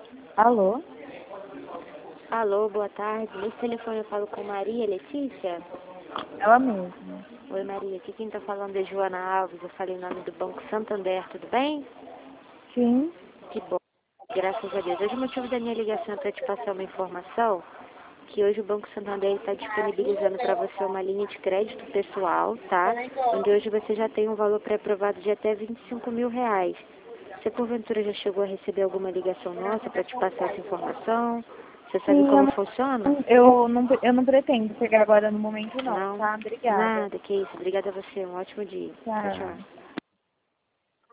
Alô? Alô, boa tarde. Nesse telefone eu falo com Maria Letícia. Ela mesma. Oi, Maria. Aqui quem tá falando é Joana Alves. Eu falei o nome do Banco Santander, tudo bem? Sim. Que bom. Graças a Deus. Hoje o motivo da minha ligação é para te passar uma informação que hoje o Banco Santander está disponibilizando para você uma linha de crédito pessoal, tá? Onde hoje você já tem um valor pré-aprovado de até R$ 25.000. Você porventura já chegou a receber alguma ligação nossa para te passar essa informação? Você sabe Sim, como funciona? eu não pretendo pegar agora no momento não, Não? tá? Obrigada. Nada, que isso. Obrigada a você. Um ótimo dia. Tchau, Tchau. tchau.